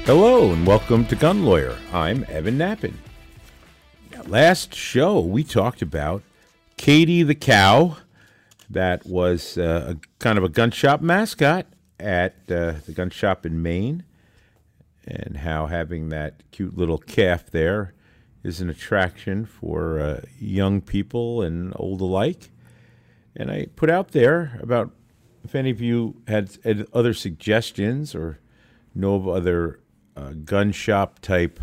Hello and welcome to Gun Lawyer. I'm Evan Knappen. Now, last show we talked about Katie the cow that was a kind of a gun shop mascot at the gun shop in Maine, and how having that cute little calf there is an attraction for young people and old alike. And I put out there about if any of you had other suggestions or know of other gun shop type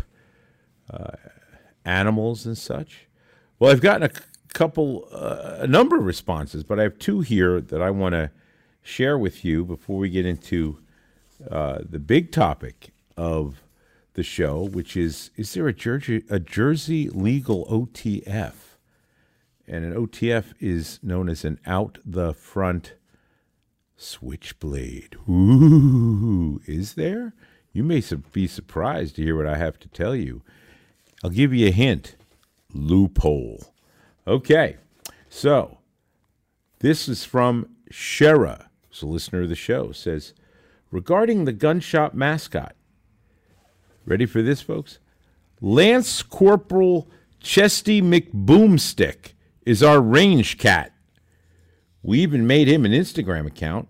animals and such. Well, I've gotten a number of responses, but I have two here that I want to share with you before we get into the big topic of the show, which is there a Jersey legal OTF? And an OTF is known as an out the front switchblade. Ooh, is there? You may be surprised to hear what I have to tell you. I'll give you a hint. Loophole. Okay, so this is from Shera, who's a listener of the show, says, regarding the gun shop mascot. Ready for this, folks? Lance Corporal Chesty McBoomstick is our range cat. We even made him an Instagram account.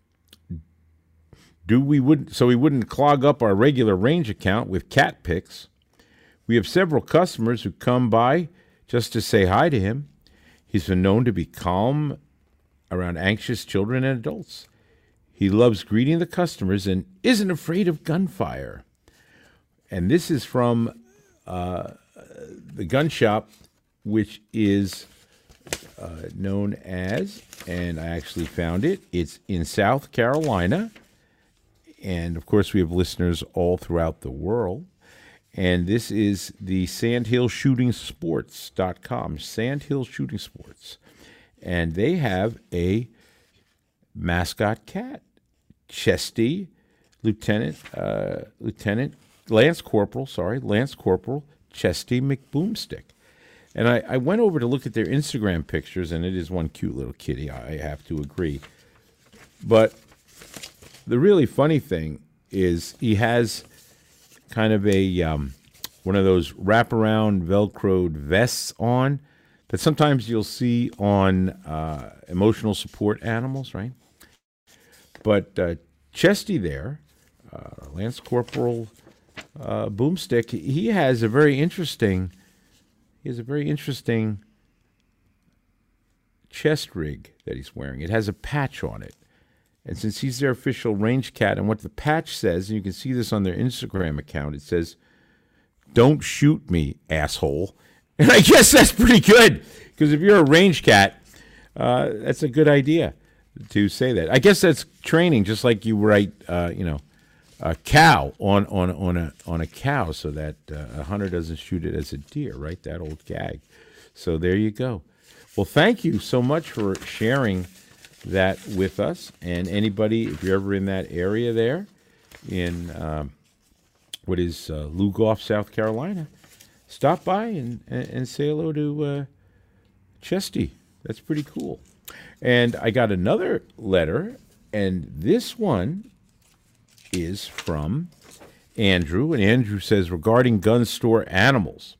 So he wouldn't clog up our regular range account with cat pics. We have several customers who come by just to say hi to him. He's been known to be calm around anxious children and adults. He loves greeting the customers and isn't afraid of gunfire. And this is from the gun shop, which is known as, and I actually found it, it's in South Carolina. And, of course, we have listeners all throughout the world. And this is the SandhillShootingSports.com, Sandhill Shooting Sports. And they have a mascot cat, Chesty, Lance Corporal Chesty McBoomstick. And I went over to look at their Instagram pictures, and it is one cute little kitty, I have to agree. But the really funny thing is he has kind of a one of those wraparound Velcroed vests on that sometimes you'll see on emotional support animals, right? But Chesty there, Lance Corporal Boomstick, he has a very interesting chest rig that he's wearing. It has a patch on it. And since he's their official range cat, and what the patch says, and you can see this on their Instagram account, it says, "Don't shoot me, asshole." And I guess that's pretty good, because if you're a range cat, that's a good idea to say that. I guess that's training, just like you write, a cow on a cow, so that a hunter doesn't shoot it as a deer, right? That old gag. So there you go. Well, thank you so much for sharing that with us. And anybody, if you're ever in that area there in Lugoff, South Carolina, stop by and say hello to Chesty. That's pretty cool. And I got another letter, and this one is from Andrew. And Andrew says, regarding gun store animals,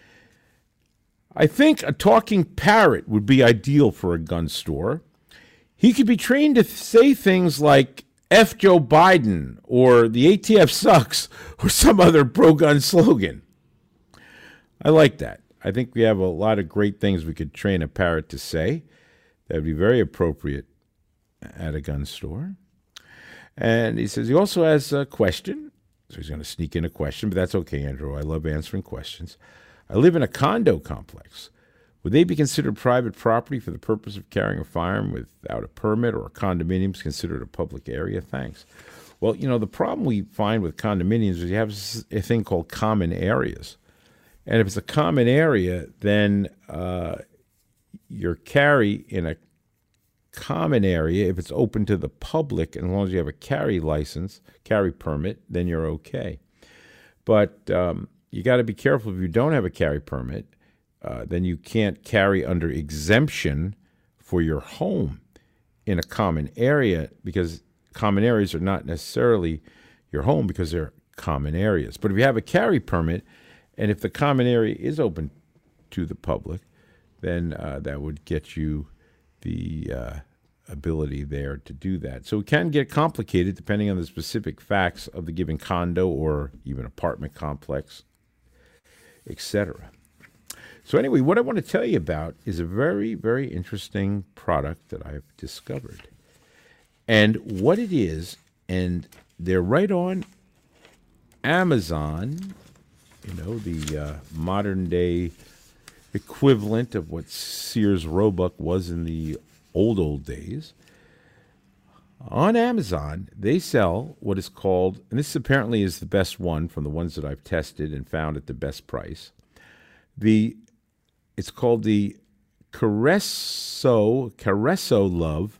I think a talking parrot would be ideal for a gun store. He could be trained to say things like F Joe Biden or the ATF sucks or some other pro-gun slogan. I like that. I think we have a lot of great things we could train a parrot to say. That would be very appropriate at a gun store. And he says he also has a question. So he's going to sneak in a question, but that's okay, Andrew. I love answering questions. I live in a condo complex. Would they be considered private property for the purpose of carrying a firearm without a permit, or are condominiums considered a public area? Thanks. Well, the problem we find with condominiums is you have a thing called common areas. And if it's a common area, then your carry in a common area, if it's open to the public, and as long as you have a carry license, carry permit, then you're okay. But you got to be careful if you don't have a carry permit. Then you can't carry under exemption for your home in a common area, because common areas are not necessarily your home, because they're common areas. But if you have a carry permit, and if the common area is open to the public, then that would get you the ability there to do that. So it can get complicated depending on the specific facts of the given condo or even apartment complex, etc. So anyway, what I want to tell you about is a very, very interesting product that I've discovered. And what it is, and they're right on Amazon, the modern day equivalent of what Sears Roebuck was in the old days. On Amazon, they sell what is called, and this apparently is the best one from the ones that I've tested and found at the best price. It's called the Caresso Love,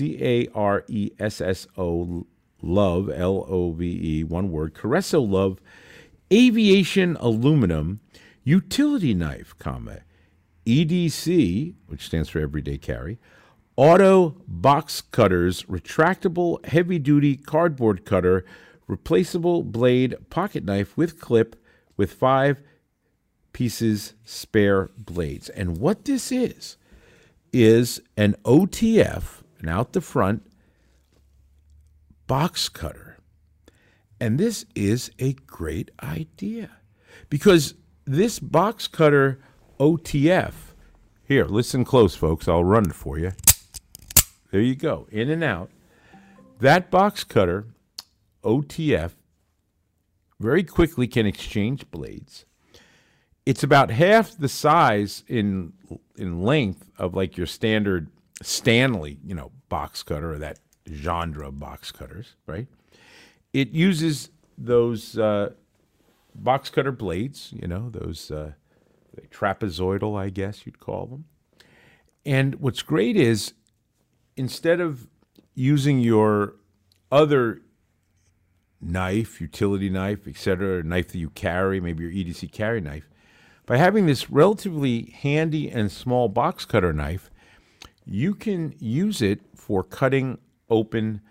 Caresso Love, Love, one word, Caresso Love Aviation Aluminum Utility Knife, EDC, which stands for Everyday Carry, Auto Box Cutters, Retractable Heavy-Duty Cardboard Cutter, Replaceable Blade Pocket Knife with clip with 5 pieces spare blades. And what this is an OTF, an out the front box cutter. And this is a great idea because this box cutter OTF, here, listen close, folks. I'll run it for you. There you go, in and out. That box cutter OTF very quickly can exchange blades. It's about half the size in length of like your standard Stanley, box cutter or that genre box cutters, right? It uses those box cutter blades, those trapezoidal, I guess you'd call them. And what's great is instead of using your other knife, utility knife, etc., knife that you carry, maybe your EDC carry knife, by having this relatively handy and small box cutter knife, you can use it for cutting open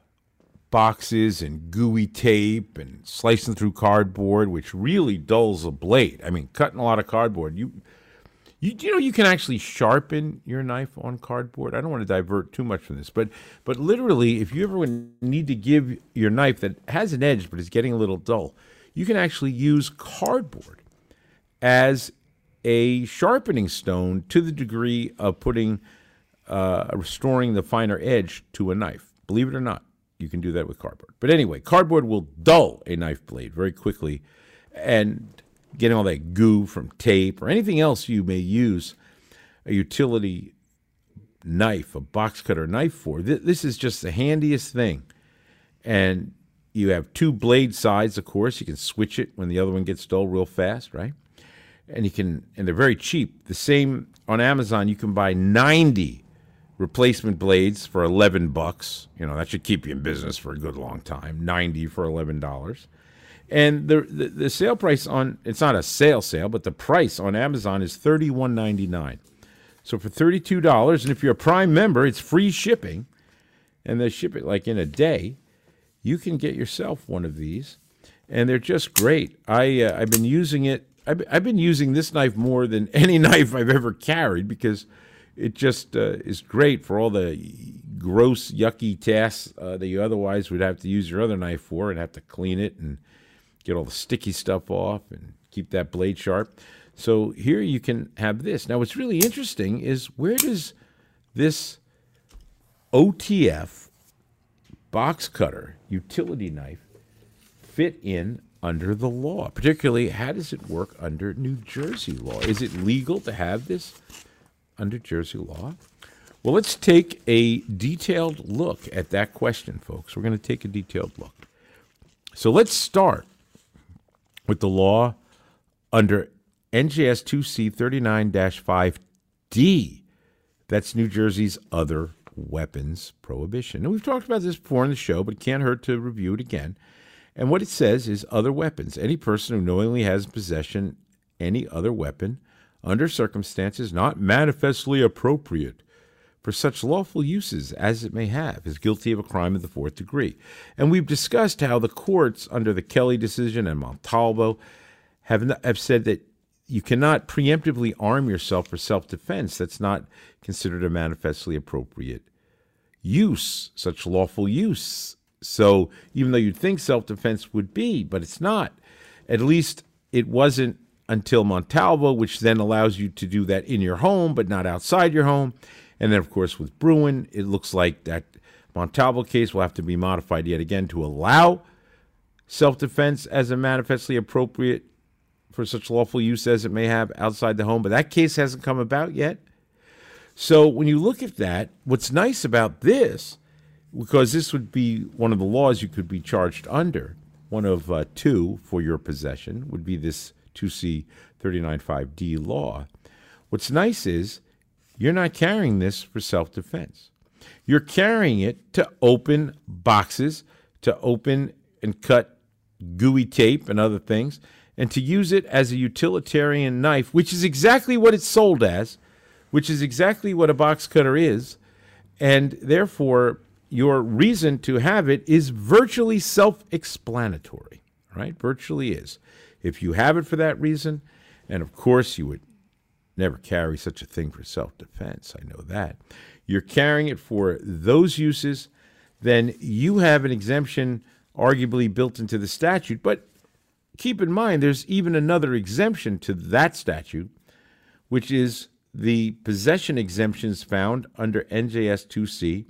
boxes and gooey tape and slicing through cardboard, which really dulls a blade. I mean, cutting a lot of cardboard, you can actually sharpen your knife on cardboard. I don't want to divert too much from this, but literally, if you ever need to give your knife that has an edge but is getting a little dull, you can actually use cardboard as a sharpening stone to the degree of restoring the finer edge to a knife. Believe it or not, you can do that with cardboard. But anyway, cardboard will dull a knife blade very quickly, and getting all that goo from tape or anything else you may use a utility knife, a box cutter knife for. This is just the handiest thing. And you have 2 blade sides, of course. You can switch it when the other one gets dull real fast, right? And they're very cheap. The same on Amazon, you can buy 90 replacement blades for $11. That should keep you in business for a good long time. 90 for $11. And the sale price it's not a sale, but the price on Amazon is $31.99. So for $32, and if you're a Prime member, it's free shipping, and they ship it like in a day, you can get yourself one of these, and they're just great. I've been using it. I've been using this knife more than any knife I've ever carried because it just is great for all the gross, yucky tasks that you otherwise would have to use your other knife for and have to clean it and get all the sticky stuff off and keep that blade sharp. So here you can have this. Now what's really interesting is where does this OTF box cutter utility knife fit in under the law? Particularly, how does it work under New Jersey law? Is it legal to have this under Jersey law? Well, let's take a detailed look at that question, folks. We're going to take a detailed look. So let's start with the law under NJS 2C 39-5D. That's New Jersey's other weapons prohibition. And we've talked about this before in the show, but it can't hurt to review it again. And what it says is other weapons. Any person who knowingly has in possession any other weapon under circumstances not manifestly appropriate for such lawful uses as it may have is guilty of a crime of the fourth degree. And we've discussed how the courts under the Kelly decision and Montalvo have said that you cannot preemptively arm yourself for self-defense. That's not considered a manifestly appropriate use, such lawful use. So even though you'd think self-defense would be, but it's not. At least it wasn't until Montalvo, which then allows you to do that in your home, but not outside your home. And then, of course, with Bruin, it looks like that Montalvo case will have to be modified yet again to allow self-defense as a manifestly appropriate for such lawful use as it may have outside the home. But that case hasn't come about yet. So when you look at that, what's nice about this, because this would be one of the laws you could be charged under, one of two for your possession, would be this 2C 39.5D law. What's nice is you're not carrying this for self-defense. You're carrying it to open boxes, to open and cut gooey tape and other things, and to use it as a utilitarian knife, which is exactly what it's sold as, which is exactly what a box cutter is, and therefore your reason to have it is virtually self-explanatory, right? Virtually is. If you have it for that reason, and of course you would never carry such a thing for self-defense, I know that. You're carrying it for those uses, then you have an exemption arguably built into the statute. But keep in mind, there's even another exemption to that statute, which is the possession exemptions found under NJS 2C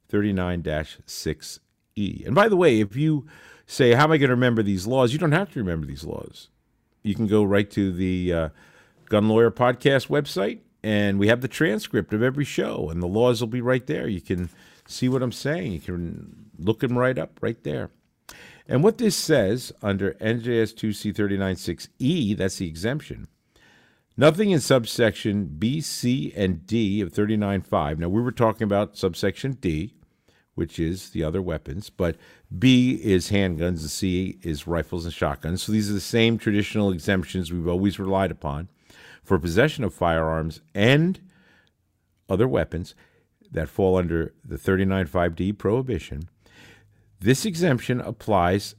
39-6E. And by the way, if you say, how am I going to remember these laws? You don't have to remember these laws. You can go right to the Gun Lawyer Podcast website, and we have the transcript of every show, and the laws will be right there. You can see what I'm saying. You can look them right up right there. And what this says under NJS 2C 39.6E, that's the exemption, nothing in subsection B, C, and D of 39.5. Now, we were talking about subsection D, which is the other weapons, but B is handguns and C is rifles and shotguns. So these are the same traditional exemptions we've always relied upon for possession of firearms and other weapons that fall under the 39.5D prohibition. This exemption applies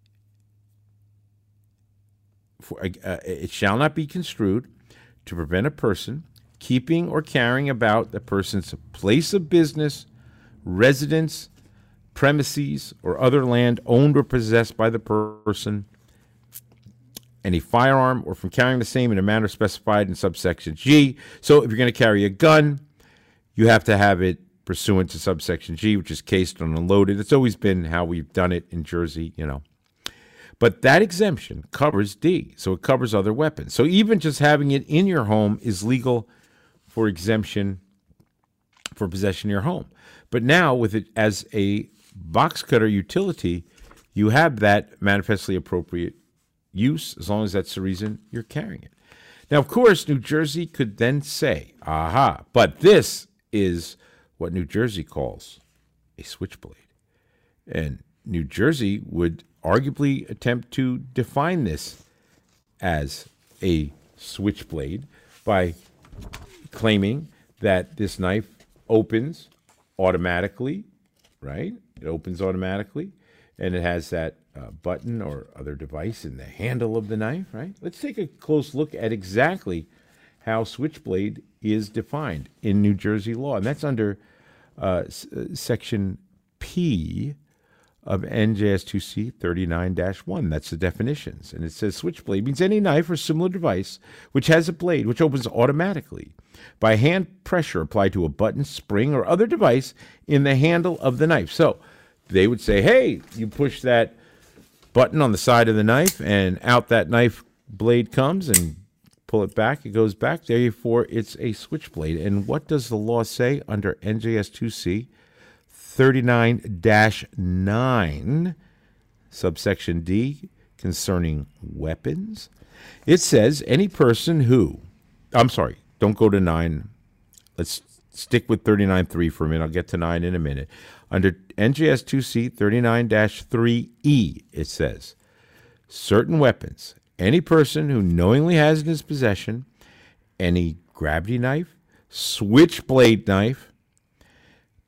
for it shall not be construed to prevent a person keeping or carrying about the person's place of business, residence, premises, or other land owned or possessed by the person any firearm, or from carrying the same in a manner specified in subsection G. So if you're going to carry a gun, you have to have it pursuant to subsection G, which is cased and unloaded. It's always been how we've done it in Jersey, you know. But that exemption covers D, so it covers other weapons. So even just having it in your home is legal for exemption for possession in your home. But now with it as a box cutter utility, you have that manifestly appropriate use as long as that's the reason you're carrying it. Now, of course, New Jersey could then say, aha, but this is what New Jersey calls a switchblade. And New Jersey would arguably attempt to define this as a switchblade by claiming that this knife opens automatically, right? It opens automatically, and it has that button or other device in the handle of the knife, right? Let's take a close look at exactly how switchblade is defined in New Jersey law. And that's under Section P of NJS 2C 39-1. That's the definitions. And it says switchblade means any knife or similar device which has a blade which opens automatically by hand pressure applied to a button, spring, or other device in the handle of the knife. So they would say, hey, you push that button on the side of the knife and out that knife blade comes, and pull it back, it goes back. Therefore, it's a switchblade. And what does the law say under NJS 2C 39-9, subsection D, concerning weapons? It says any person who, I'm sorry, don't go to 9. Let's stick with 39.3 for a minute. I'll get to 9 in a minute. Under NJS 2C 39-3E, it says, certain weapons, any person who knowingly has in his possession any gravity knife, switchblade knife,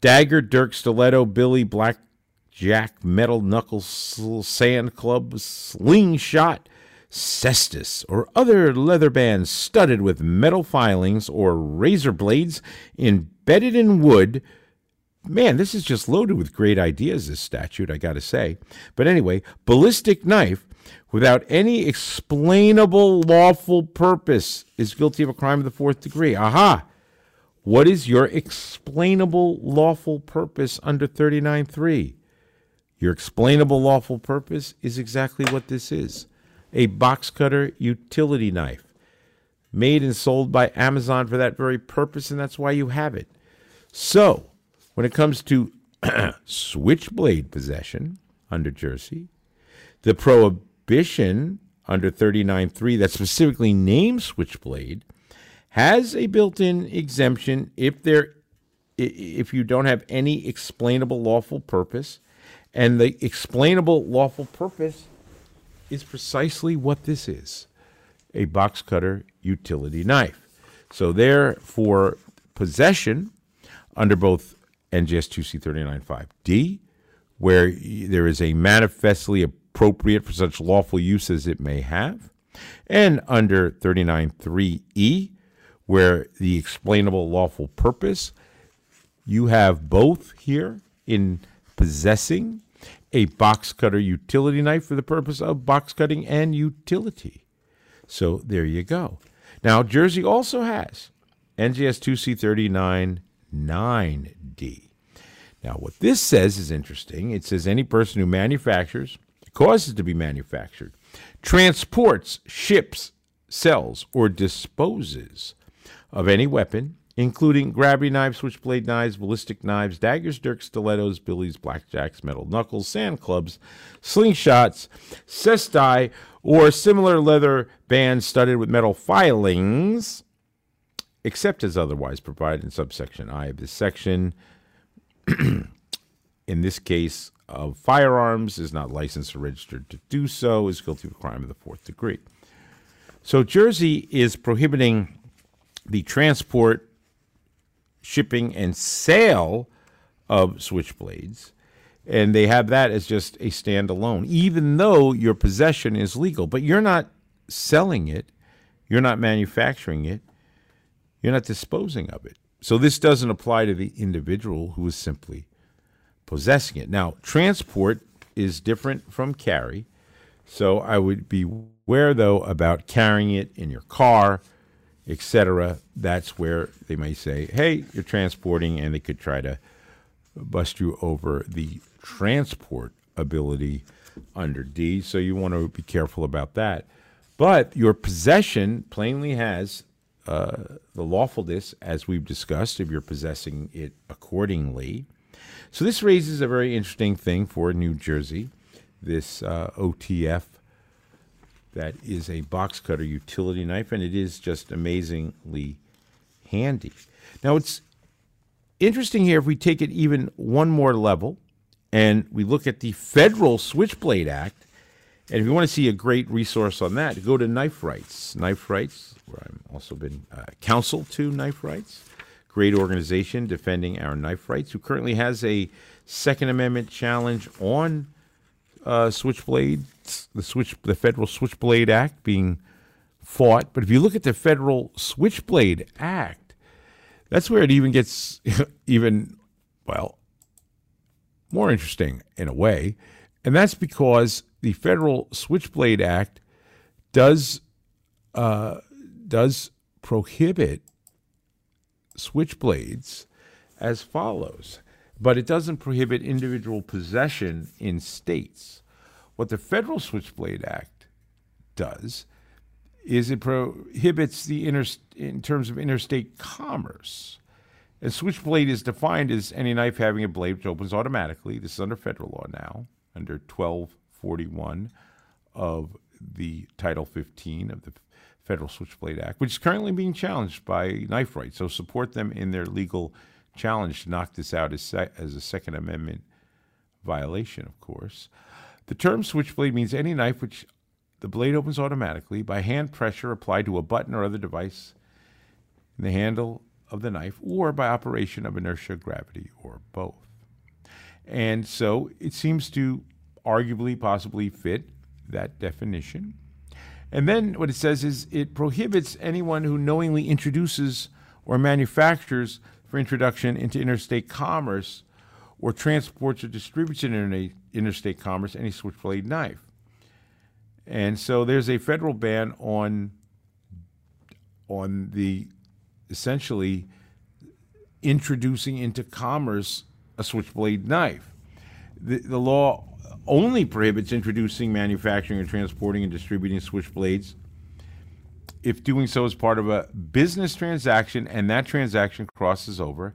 Dagger, Dirk, Stiletto, Billy, Blackjack, Metal, Knuckles, Sand Club, Slingshot, cestus, or other leather bands studded with metal filings or razor blades embedded in wood. Man, this is just loaded with great ideas, this statute, I gotta say. But anyway, ballistic knife without any explainable lawful purpose is guilty of a crime of the fourth degree. Aha! What is your explainable lawful purpose under 39.3? Your explainable lawful purpose is exactly what this is. A box cutter utility knife made and sold by Amazon for that very purpose, and that's why you have it. So, when it comes to switchblade possession under Jersey, the prohibition under 39.3 that specifically names switchblade has a built-in exemption if you don't have any explainable lawful purpose, and the explainable lawful purpose is precisely what this is, a box cutter utility knife. So therefore, possession under both NJS 2C39.5D, where there is a manifestly appropriate for such lawful use as it may have, and under 39.3E, where the explainable lawful purpose, you have both here in possessing a box cutter utility knife for the purpose of box cutting and utility. So there you go. Now, Jersey also has NJS 2C39.9D. Now, what this says is interesting. It says any person who manufactures, causes to be manufactured, transports, ships, sells, or disposes of any weapon, including gravity knives, switchblade knives, ballistic knives, daggers, dirks, stilettos, billies, blackjacks, metal knuckles, sand clubs, slingshots, cesti, or similar leather bands studded with metal filings, except as otherwise provided in subsection I of this section. In this case of firearms, is not licensed or registered to do so, is guilty of a crime of the fourth degree. So Jersey is prohibiting the transport, shipping, and sale of switchblades, and they have that as just a standalone, even though your possession is legal. But you're not selling it, you're not manufacturing it, you're not disposing of it. So this doesn't apply to the individual who is simply possessing it. Now, transport is different from carry, so I would be aware, though, about carrying it in your car, etc. That's where they may say, hey, you're transporting, and they could try to bust you over the transport ability under D, so you want to be careful about that. But your possession plainly has the lawfulness, as we've discussed, if you're possessing it accordingly. So this raises a very interesting thing for New Jersey, this OTF that is a box cutter utility knife, and it is just amazingly handy. Now, it's interesting here if we take it even one more level and we look at the Federal Switchblade Act. And if you want to see a great resource on that, go to Knife Rights. Knife Rights, where I've also been counsel to Knife Rights, great organization defending our knife rights, who currently has a Second Amendment challenge on switchblades, the Federal Switchblade Act being fought. But if you look at the Federal Switchblade Act, that's where it even gets more interesting in a way. And that's because the Federal Switchblade Act does prohibit switchblades as follows, but it doesn't prohibit individual possession in states. What the Federal Switchblade Act does is it prohibits in terms of interstate commerce. A switchblade is defined as any knife having a blade which opens automatically. This is under federal law now, under 1241 of the Title 15 of the Federal Switchblade Act, which is currently being challenged by Knife Rights. So support them in their legal challenge to knock this out as a Second Amendment violation, of course. The term switchblade means any knife which the blade opens automatically by hand pressure applied to a button or other device in the handle of the knife or by operation of inertia, gravity, or both. And so it seems to arguably possibly fit that definition. And then what it says is it prohibits anyone who knowingly introduces or manufactures for introduction into interstate commerce or transports or distributes in interstate commerce any switchblade knife. And so there's a federal ban on the essentially introducing into commerce a switchblade knife. The law only prohibits introducing, manufacturing, or transporting and distributing switchblades if doing so is part of a business transaction and that transaction crosses over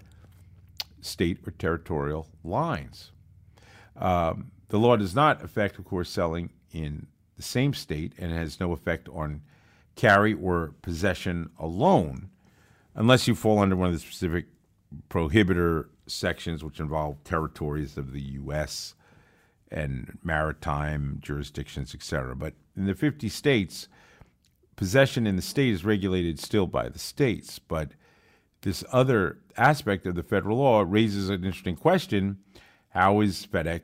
state or territorial lines. The law does not affect, of course, selling in the same state and has no effect on carry or possession alone, unless you fall under one of the specific prohibitor sections, which involve territories of the U.S. and maritime jurisdictions, etc. But in the 50 states, possession in the state is regulated still by the states. But this other aspect of the federal law raises an interesting question. How is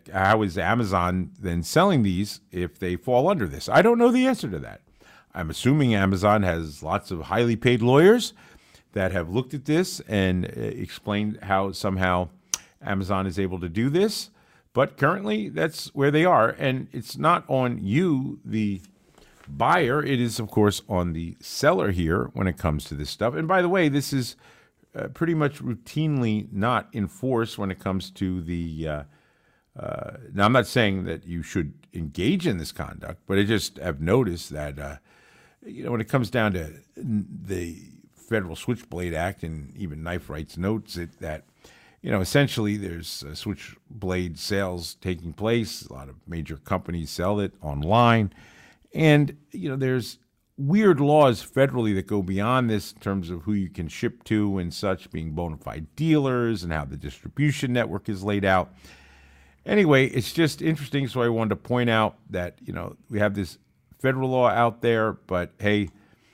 Amazon then selling these if they fall under this? I don't know the answer to that. I'm assuming Amazon has lots of highly paid lawyers that have looked at this and explained how somehow Amazon is able to do this. But currently, that's where they are. And it's not on you, the buyer. It is, of course, on the seller here when it comes to this stuff. And by the way, this is pretty much routinely not enforced when it comes to the now, I'm not saying that you should engage in this conduct, but I just have noticed that, when it comes down to the Federal Switchblade Act, and even Knife Rights notes it, that, essentially there's switchblade sales taking place. A lot of major companies sell it online. And, there's weird laws federally that go beyond this in terms of who you can ship to and such, being bona fide dealers and how the distribution network is laid out. Anyway, it's just interesting, so I wanted to point out that, we have this federal law out there, but hey,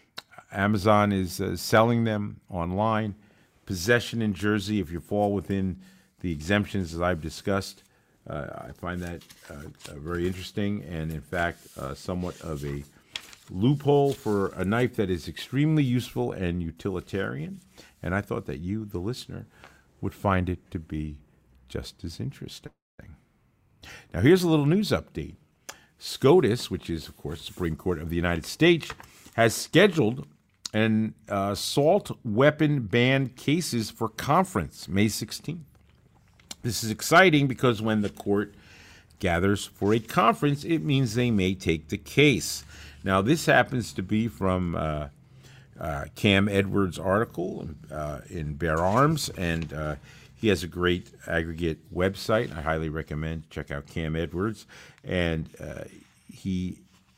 Amazon is selling them online. Possession in Jersey, if you fall within the exemptions as I've discussed, I find that very interesting and, in fact, somewhat of a loophole for a knife that is extremely useful and utilitarian. And I thought that you, the listener, would find it to be just as interesting. Now, here's a little news update. SCOTUS, which is, of course, Supreme Court of the United States, has scheduled an assault weapon ban cases for conference May 16th. This is exciting because when the court gathers for a conference, it means they may take the case. Now, this happens to be from Cam Edwards' article in Bear Arms, and he has a great aggregate website. I highly recommend check out Cam Edwards. And he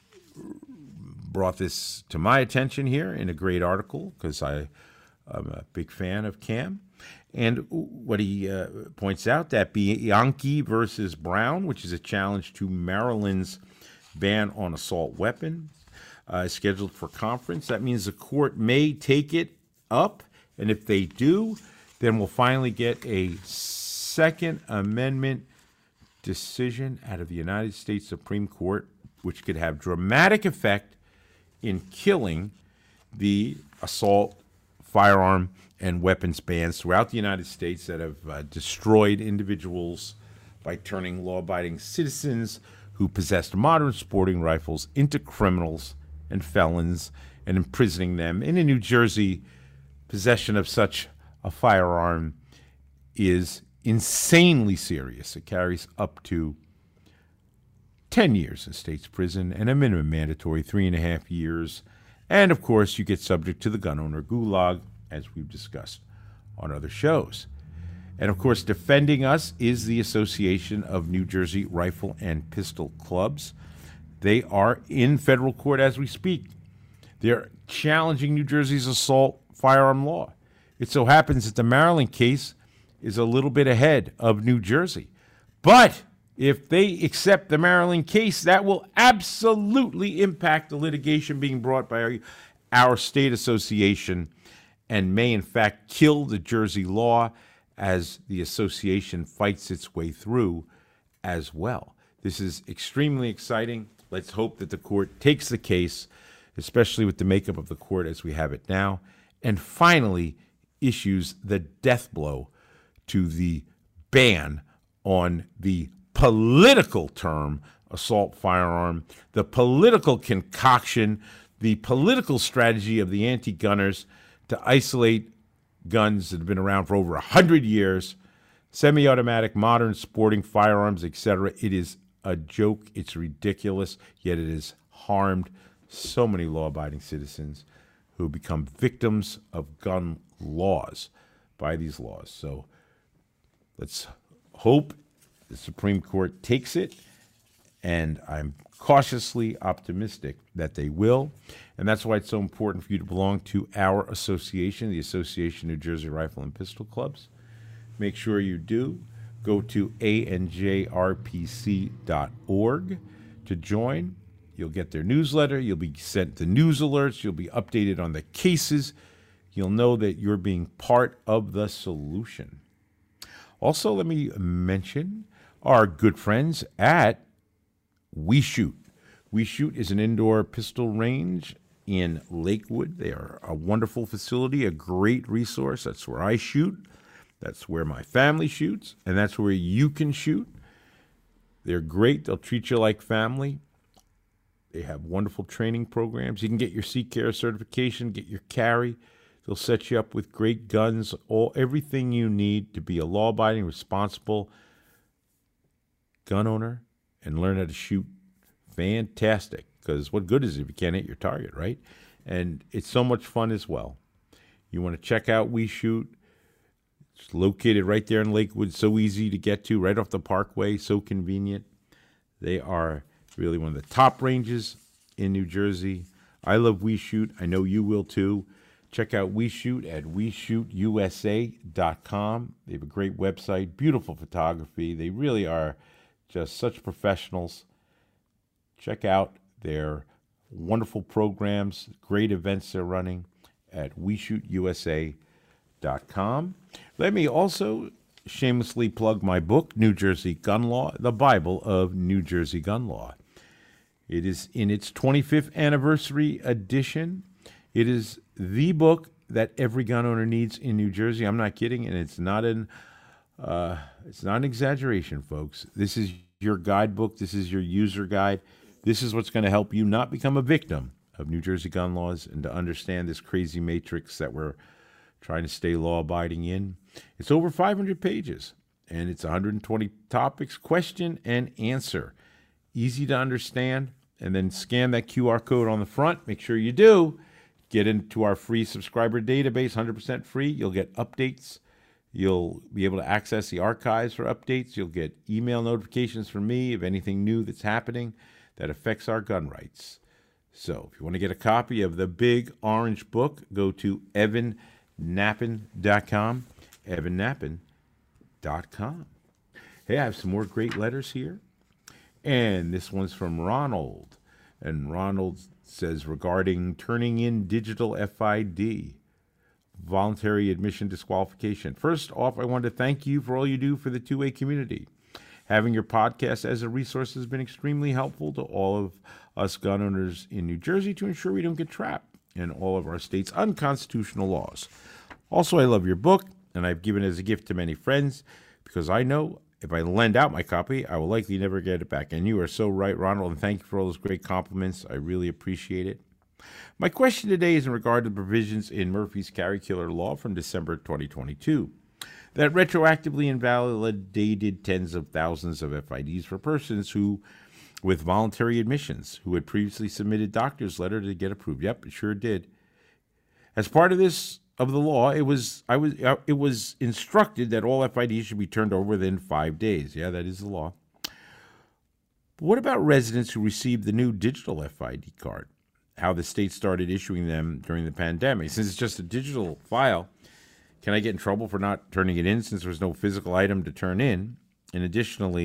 brought this to my attention here in a great article because I'm a big fan of Cam. And what he points out, that Bianchi versus Brown, which is a challenge to Maryland's ban on assault weapons, is scheduled for conference. That means the court may take it up, and if they do, then we'll finally get a Second Amendment decision out of the United States Supreme Court, which could have dramatic effect in killing the assault, firearm, and weapons bans throughout the United States that have destroyed individuals by turning law-abiding citizens who possessed modern sporting rifles into criminals and felons and imprisoning them. And in New Jersey, possession of such a firearm is insanely serious. It carries up to 10 years in state's prison and a minimum mandatory 3.5 years. And, of course, you get subject to the gun owner gulag, as we've discussed on other shows. And, of course, defending us is the Association of New Jersey Rifle and Pistol Clubs. They are in federal court as we speak. They're challenging New Jersey's assault firearm law. It so happens that the Maryland case is a little bit ahead of New Jersey. But if they accept the Maryland case, that will absolutely impact the litigation being brought by our state association and may in fact kill the Jersey law as the association fights its way through as well. This is extremely exciting. Let's hope that the court takes the case, especially with the makeup of the court as we have it now, and finally issues the death blow to the ban on the political term assault firearm, the political concoction, the political strategy of the anti-gunners to isolate guns that have been around for over 100 years, semi-automatic, modern sporting firearms, etc. It is a joke. It's ridiculous, yet it has harmed so many law-abiding citizens who become victims of gun laws by these laws. So let's hope the Supreme Court takes it, and I'm cautiously optimistic that they will. And that's why it's so important for you to belong to our association, the Association of New Jersey Rifle and Pistol Clubs. Make sure you do. Go to anjrpc.org to join. You'll get their newsletter. You'll be sent the news alerts. You'll be updated on the cases. You'll know that you're being part of the solution. Also, let me mention our good friends at We Shoot. We Shoot is an indoor pistol range in Lakewood. They are a wonderful facility, a great resource. That's where I shoot. That's where my family shoots, and that's where you can shoot. They're great. They'll treat you like family. They have wonderful training programs. You can get your CCAR certification, get your carry. They'll set you up with great guns, everything you need to be a law-abiding, responsible gun owner and learn how to shoot. Fantastic, because what good is it if you can't hit your target, right? And it's so much fun as well. You want to check out We Shoot. It's located right there in Lakewood, so easy to get to, right off the Parkway, so convenient. They are really one of the top ranges in New Jersey. I love We Shoot. I know you will too. Check out We Shoot at WeShootUSA.com. They have a great website, beautiful photography. They really are just such professionals. Check out their wonderful programs, great events they're running at WeShootUSA.com. Let me also shamelessly plug my book, New Jersey Gun Law, the Bible of New Jersey Gun Law. It is in its 25th anniversary edition. It is the book that every gun owner needs in New Jersey. I'm not kidding, and it's not an exaggeration, folks. This is your guidebook. This is your user guide. This is what's going to help you not become a victim of New Jersey gun laws and to understand this crazy matrix that we're trying to stay law-abiding in. It's over 500 pages, and it's 120 topics, question and answer. Easy to understand, and then scan that QR code on the front. Make sure you do. Get into our free subscriber database, 100% free. You'll get updates. You'll be able to access the archives for updates. You'll get email notifications from me of anything new that's happening that affects our gun rights. So if you want to get a copy of the big orange book, go to evannappen.com, evannappen.com. Hey, I have some more great letters here. And this one's from Ronald. And Ronald says, regarding turning in digital FID, voluntary admission disqualification. First off, I want to thank you for all you do for the 2A community. Having your podcast as a resource has been extremely helpful to all of us gun owners in New Jersey to ensure we don't get trapped in all of our state's unconstitutional laws. Also, I love your book, and I've given it as a gift to many friends because I know if I lend out my copy, I will likely never get it back. And you are so right, Ronald, and thank you for all those great compliments. I really appreciate it. My question today is in regard to the provisions in Murphy's Carry Killer law from December 2022 that retroactively invalidated tens of thousands of FIDs for persons who, with voluntary admissions, who had previously submitted doctor's letter to get approved. Yep, it sure did. As part of this of the law, it was instructed that all FIDs should be turned over within 5 days. Yeah, that is the law. But what about residents who received the new digital FID card? How the state started issuing them during the pandemic. Since it's just a digital file, can I get in trouble for not turning it in since there was no physical item to turn in? In addition,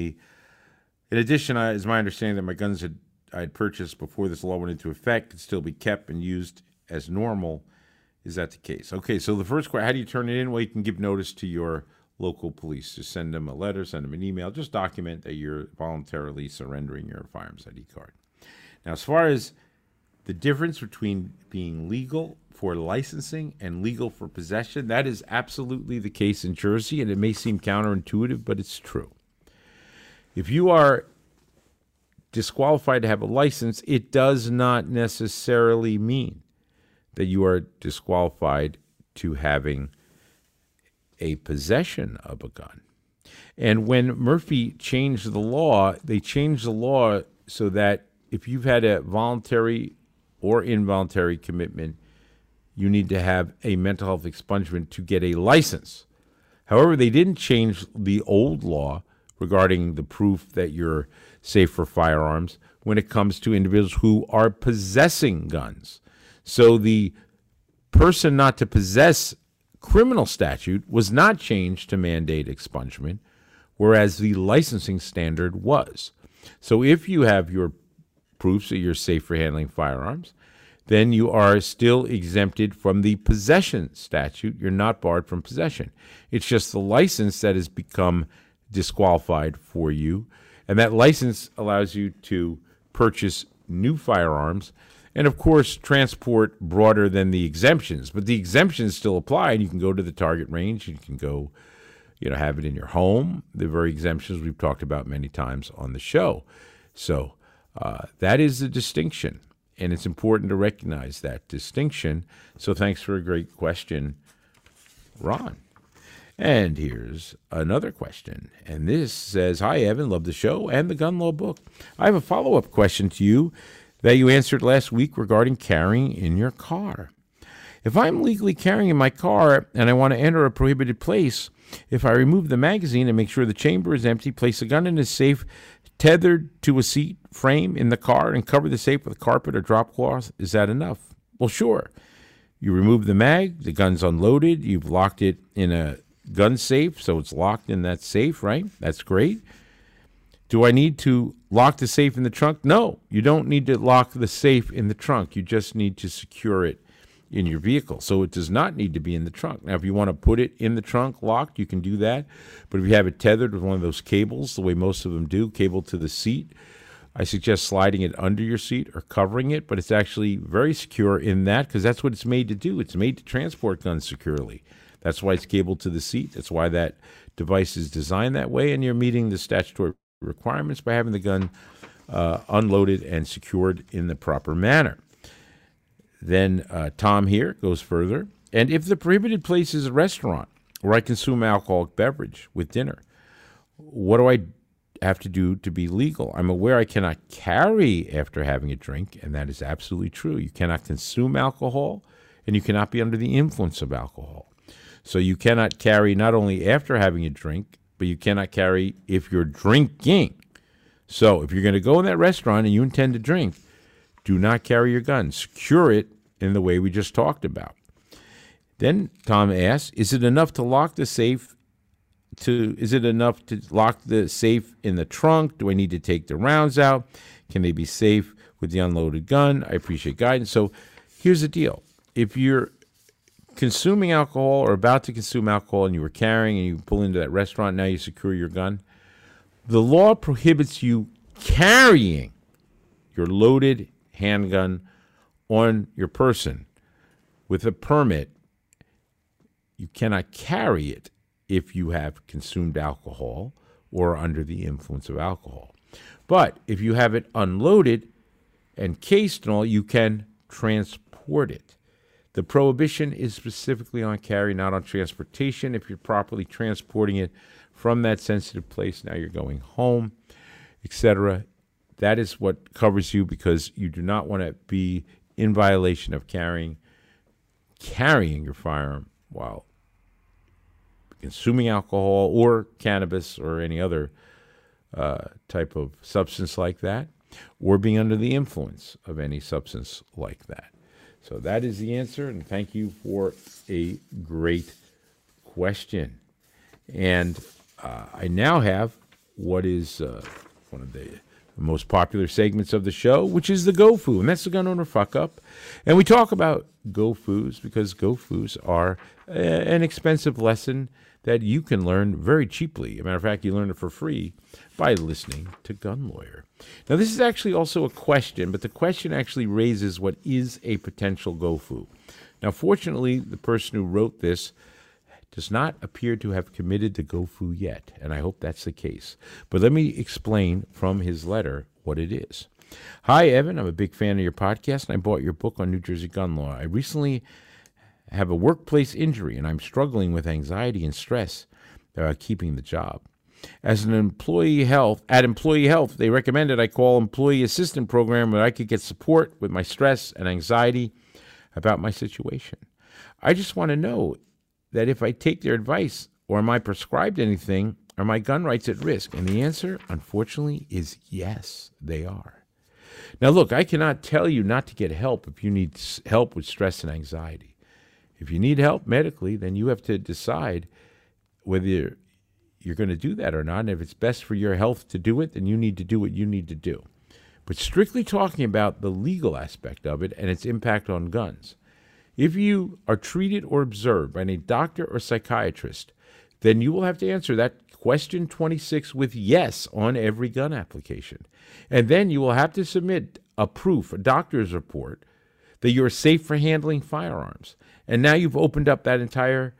is my understanding that my guns I had purchased before this law went into effect could still be kept and used as normal. Is that the case? Okay, so the first question, how do you turn it in? Well, you can give notice to your local police. Just send them a letter, send them an email. Just document that you're voluntarily surrendering your firearms ID card. Now, as far as the difference between being legal for licensing and legal for possession, that is absolutely the case in Jersey, and it may seem counterintuitive, but it's true. If you are disqualified to have a license, it does not necessarily mean that you are disqualified to having a possession of a gun. And when Murphy changed the law, they changed the law so that if you've had a voluntary or involuntary commitment, you need to have a mental health expungement to get a license. However, they didn't change the old law regarding the proof that you're safe for firearms when it comes to individuals who are possessing guns. So the person not to possess criminal statute was not changed to mandate expungement, whereas the licensing standard was. So if you have your proofs that you're safe for handling firearms, then you are still exempted from the possession statute. You're not barred from possession. It's just the license that has become disqualified for you, and that license allows you to purchase new firearms and, of course, transport broader than the exemptions. But the exemptions still apply, and you can go to the target range. You can go, have it in your home, the very exemptions we've talked about many times on the show. So that is the distinction, and it's important to recognize that distinction. So thanks for a great question, Ron. And here's another question. And this says, "Hi, Evan. Love the show and the gun law book. I have a follow-up question to you that you answered last week regarding carrying in your car. If I'm legally carrying in my car and I want to enter a prohibited place, if I remove the magazine and make sure the chamber is empty, place the gun in a safe tethered to a seat frame in the car and cover the safe with carpet or drop cloth, is that enough?" Well, sure. You remove the mag, the gun's unloaded, you've locked it in a gun safe, so it's locked in that safe, right? That's great. Do I need to lock the safe in the trunk? No, you don't need to lock the safe in the trunk. You just need to secure it in your vehicle. So it does not need to be in the trunk. Now, if you want to put it in the trunk locked, you can do that. But if you have it tethered with one of those cables, the way most of them do, cable to the seat, I suggest sliding it under your seat or covering it. But it's actually very secure in that because that's what it's made to do. It's made to transport guns securely. That's why it's cabled to the seat. That's why that device is designed that way. And you're meeting the statutory requirements by having the gun unloaded and secured in the proper manner. Then Tom here goes further. And if the prohibited place is a restaurant where I consume alcoholic beverage with dinner, what do I have to do to be legal? I'm aware I cannot carry after having a drink, and that is absolutely true. You cannot consume alcohol, and you cannot be under the influence of alcohol. So you cannot carry not only after having a drink, but you cannot carry if you're drinking. So if you're going to go in that restaurant and you intend to drink, do not carry your gun. Secure it in the way we just talked about. Then Tom asks, is it enough to lock the safe in the trunk? Do I need to take the rounds out? Can they be safe with the unloaded gun? I appreciate guidance. So here's the deal. If you're consuming alcohol or about to consume alcohol and you were carrying and you pull into that restaurant, now you secure your gun, the law prohibits you carrying your loaded handgun on your person with a permit. You cannot carry it if you have consumed alcohol or under the influence of alcohol. But if you have it unloaded and cased and all, you can transport it. The prohibition is specifically on carry, not on transportation. If you're properly transporting it from that sensitive place, now you're going home, etc., that is what covers you because you do not want to be in violation of carrying your firearm while consuming alcohol or cannabis or any other type of substance like that, or being under the influence of any substance like that. So that is the answer, and thank you for a great question. And I now have what is one of the the most popular segments of the show, which is the GoFu, and that's the Gun Owner Fuck Up. And we talk about GoFus because GoFus are an expensive lesson that you can learn very cheaply. As a matter of fact, you learn it for free by listening to Gun Lawyer. Now, this is actually also a question, but the question actually raises what is a potential GoFu. Now, fortunately, the person who wrote this does not appear to have committed to GoFu yet, and I hope that's the case. But let me explain from his letter what it is. Hi, Evan. I'm a big fan of your podcast, and I bought your book on New Jersey gun law. I recently have a workplace injury, and I'm struggling with anxiety and stress about keeping the job. As an employee health, they recommended I call employee assistant program where I could get support with my stress and anxiety about my situation. I just want to know that if I take their advice, or am I prescribed anything, are my gun rights at risk? And the answer, unfortunately, is yes, they are. Now, look, I cannot tell you not to get help if you need help with stress and anxiety. If you need help medically, then you have to decide whether you're going to do that or not. And if it's best for your health to do it, then you need to do what you need to do. But strictly talking about the legal aspect of it and its impact on guns, if you are treated or observed by a doctor or psychiatrist, then you will have to answer that question 26 with yes on every gun application. And then you will have to submit a proof, a doctor's report, that you're safe for handling firearms. And now you've opened up that entire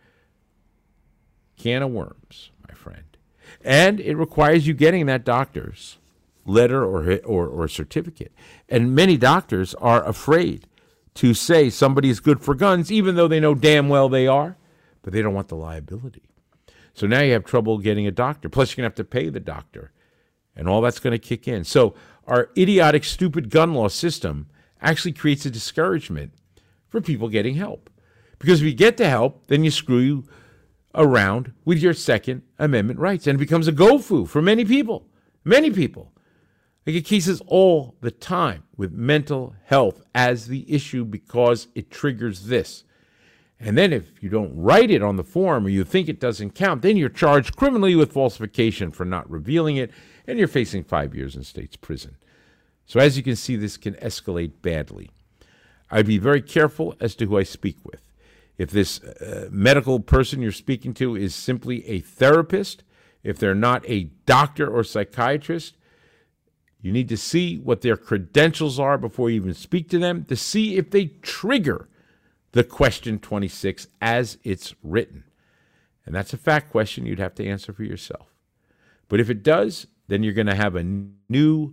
can of worms, my friend. And it requires you getting that doctor's letter or certificate. And many doctors are afraid to say somebody is good for guns, even though they know damn well they are, but they don't want the liability. So now you have trouble getting a doctor. Plus, you're going to have to pay the doctor, and all that's going to kick in. So our idiotic, stupid gun law system actually creates a discouragement for people getting help. Because if you get the help, then you screw around with your Second Amendment rights, and it becomes a GoFu for many people. Many people. I get cases all the time with mental health as the issue because it triggers this. And then if you don't write it on the form or you think it doesn't count, then you're charged criminally with falsification for not revealing it, and you're facing 5 years in state's prison. So as you can see, this can escalate badly. I'd be very careful as to who I speak with. If this medical person you're speaking to is simply a therapist, if they're not a doctor or psychiatrist, you need to see what their credentials are before you even speak to them to see if they trigger the question 26 as it's written. And that's a fact question you'd have to answer for yourself. But if it does, then you're going to have a new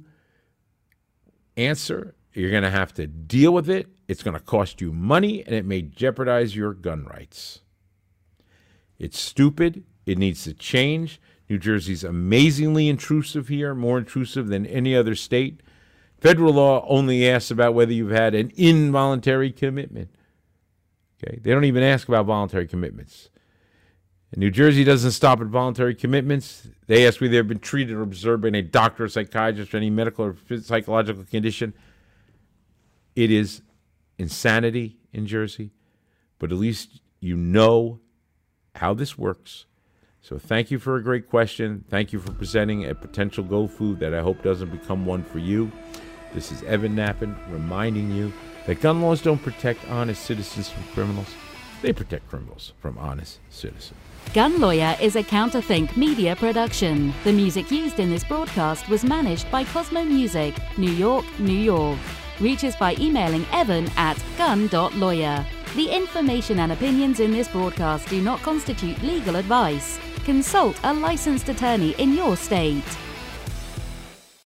answer. You're going to have to deal with it. It's going to cost you money, and it may jeopardize your gun rights. It's stupid. It needs to change. New Jersey's amazingly intrusive here, more intrusive than any other state. Federal law only asks about whether you've had an involuntary commitment. Okay, they don't even ask about voluntary commitments. And New Jersey doesn't stop at voluntary commitments. They ask whether they've been treated or observed by a doctor or psychiatrist for any medical or psychological condition. It is insanity in Jersey, but at least you know how this works. So thank you for a great question. Thank you for presenting a potential GoFu that I hope doesn't become one for you. This is Evan Nappen reminding you that gun laws don't protect honest citizens from criminals. They protect criminals from honest citizens. Gun Lawyer is a Counterthink media production. The music used in this broadcast was managed by Cosmo Music, New York, New York. Reach us by emailing evan@gun.lawyer. The information and opinions in this broadcast do not constitute legal advice. Consult a licensed attorney in your state.